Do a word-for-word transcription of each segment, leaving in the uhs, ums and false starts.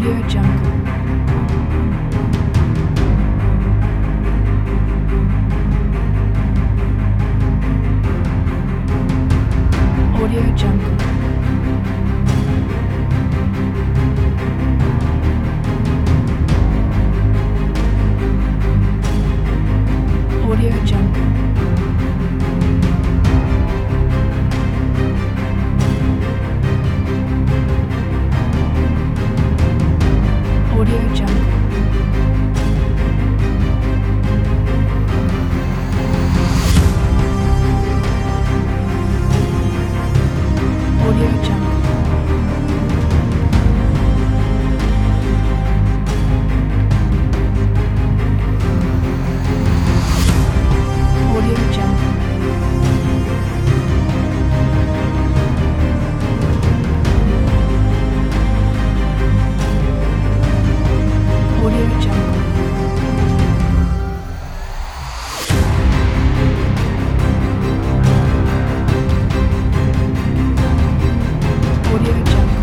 Audio Jungle. Audio Jungle. Audio Jungle. Audio Jungle. Audio Jungle. Audio Jungle. Audio Jungle. Audio Jungle.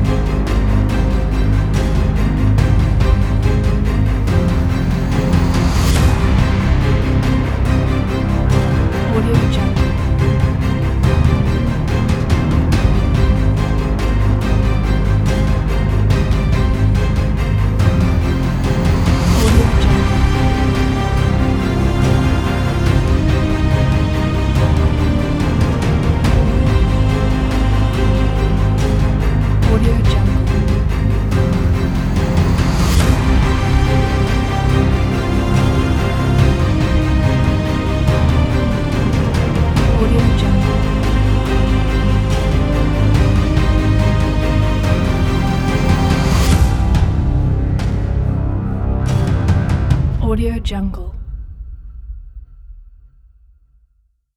Audio Jungle. Audio Jungle. Audio Jungle. Audio Jungle. Audio Jungle.